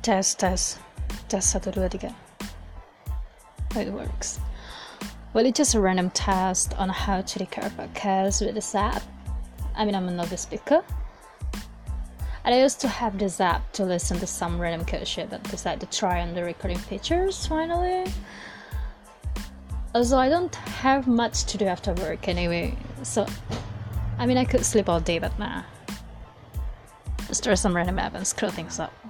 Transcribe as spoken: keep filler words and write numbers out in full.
Test, test. Test satu dua tiga. How it works. Well, it's just a random test on how to record podcast with this app. I mean, I'm a novice speaker. And I used to have this app to listen to some random code shit, but decided to try on the recording features finally. Also, I don't have much to do after work anyway, so I mean, I could sleep all day, but nah. Just try some random app and screw things up.